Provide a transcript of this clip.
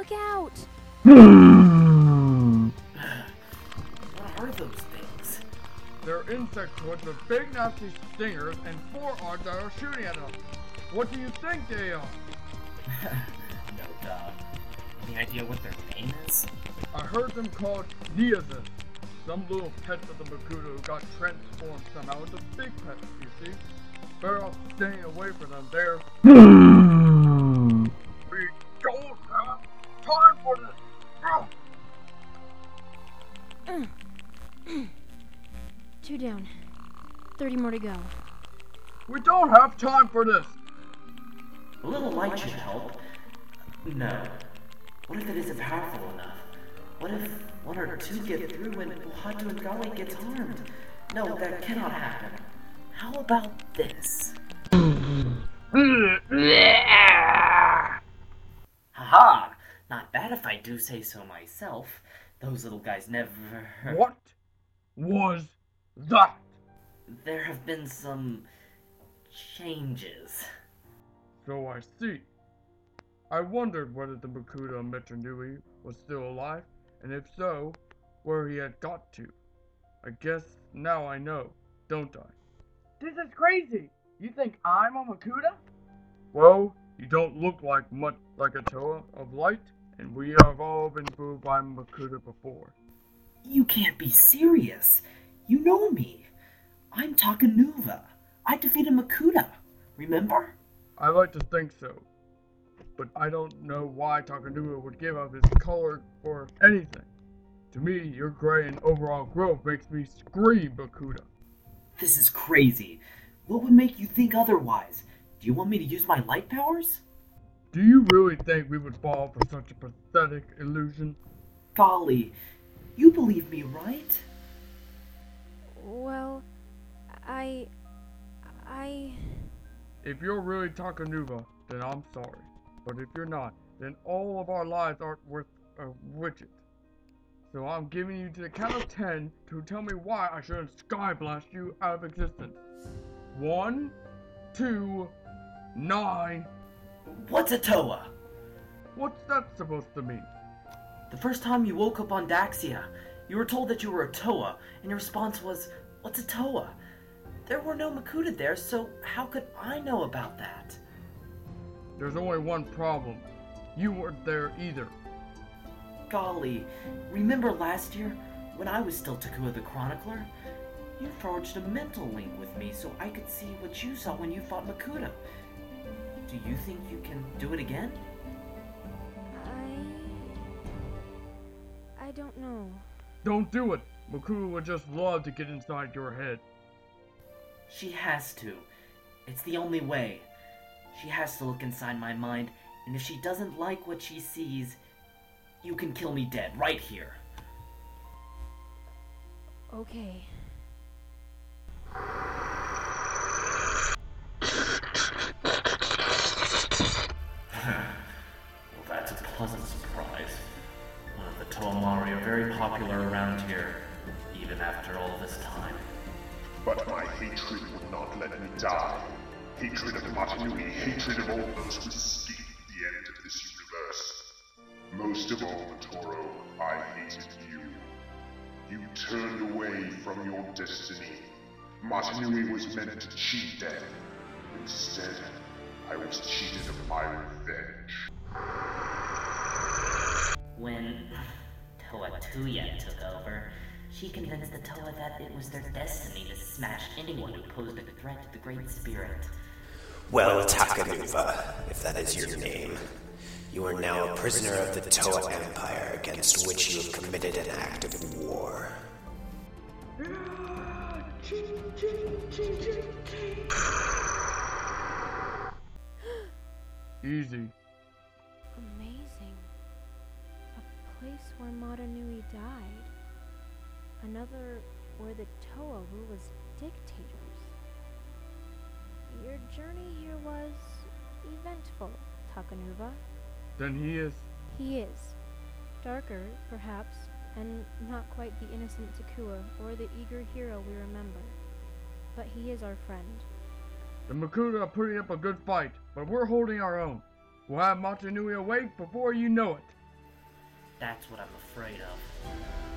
Look out! What are those things? They're insectoids with big nasty stingers and forearms that are shooting at us. What do you think they are? No doubt. Any idea what their name is? I heard them called Neosis. Some little pets of the Makuta who got transformed somehow into big pets, you see? Better off staying away from them. They're... We don't have time for this! Ah! 2 down. 30 more to go. We don't have time for this! A little light should help. No. What if it isn't powerful enough? What if 1 or 2 get through and Buhatu and Gali gets harmed? No, that cannot happen. How about this? Haha! Not bad if I do say so myself. Those little guys never... What was that? There have been some... changes. So I see. I wondered whether the Makuta on Metro Nui was still alive, and if so, where he had got to. I guess now I know, don't I? This is crazy! You think I'm a Makuta? Well, you don't look like much like a Toa of light, and we have all been fooled by Makuta before. You can't be serious. You know me. I'm Takanuva. I defeated Makuta. Remember? I like to think so. But I don't know why Takanuva would give up his color for anything. To me, your gray and overall growth makes me scream Makuta. This is crazy. What would make you think otherwise? Do you want me to use my light powers? Do you really think we would fall for such a pathetic illusion? Golly, you believe me, right? Well, I... If you're really Takanuva, then I'm sorry. But if you're not, then all of our lives aren't worth a widget. So I'm giving you to the count of 10 to tell me why I shouldn't sky blast you out of existence. 1, 2, 9. What's a Toa? What's that supposed to mean? The first time you woke up on Daxia, you were told that you were a Toa, and your response was, "What's a Toa?" There were no Makuta there, so how could I know about that? There's only one problem. You weren't there either. Golly, remember last year, when I was still Takua the Chronicler? You forged a mental link with me so I could see what you saw when you fought Makuta. Do you think you can do it again? I don't know. Don't do it. Makuta would just love to get inside your head. She has to. It's the only way. She has to look inside my mind, and if she doesn't like what she sees, you can kill me dead right here. Okay. Well, that's a pleasant surprise. One of the Toamari are very popular around here, even after all this time. But my hatred would not let me die. Hatred of Matanui, hatred of all those who seek the end of this universe. Most of all, Toro, I hated you. You turned away from your destiny. Matanui was meant to cheat death. Instead, I was cheated of my revenge. When Toa Tuya took over, she convinced the Toa that it was their destiny to smash anyone who posed a threat to the Great Spirit. Well, Takanuva, if that is your name, you are now a prisoner of the Toa Empire against which you have committed an act of war. Easy. Amazing. A place where Matanui died. Another where the Toa rule as dictators. Your journey here was eventful, Takanuva. Then he is... He is. Darker, perhaps, and not quite the innocent Takua or the eager hero we remember. But he is our friend. The Makuta are putting up a good fight, but we're holding our own. We'll have Matanui awake before you know it. That's what I'm afraid of.